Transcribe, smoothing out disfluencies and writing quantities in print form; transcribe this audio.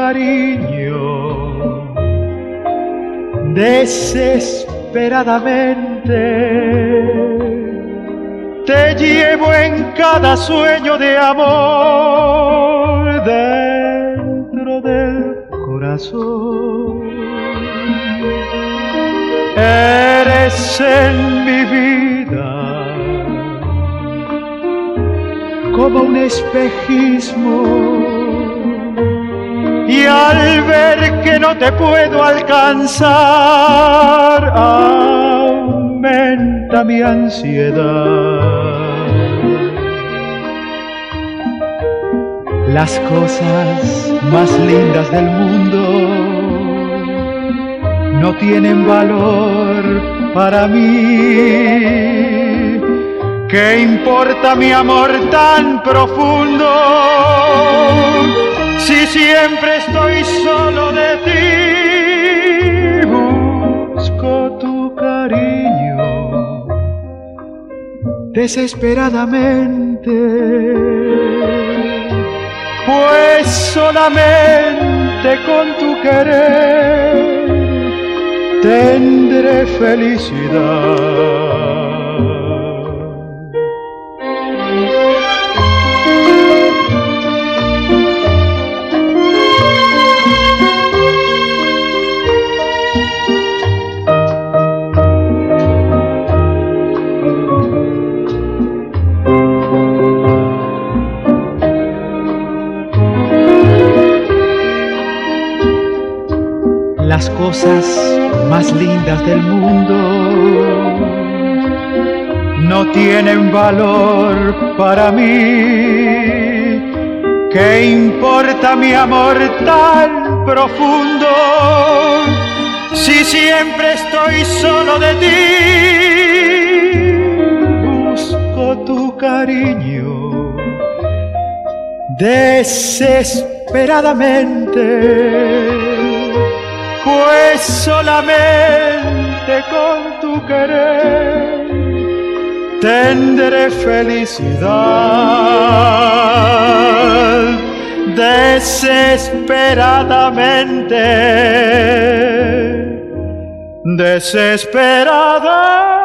cariño. Desesperadamente te llevo en cada sueño de amor dentro del corazón. Eres en mi vida como un espejismo, y al ver que no te puedo alcanzar, aumenta mi ansiedad. Las cosas más lindas del mundo no tienen valor para mí. ¿Qué importa mi amor tan profundo si siempre estoy solo de ti? Busco tu cariño desesperadamente, pues solamente con tu querer tendré felicidad. Las cosas más lindas del mundo no tienen valor para mí. ¿Qué importa mi amor tan profundo si siempre estoy solo de ti? Busco tu cariño desesperadamente, pues solamente con tu querer tendré felicidad. Desesperadamente, desesperadamente.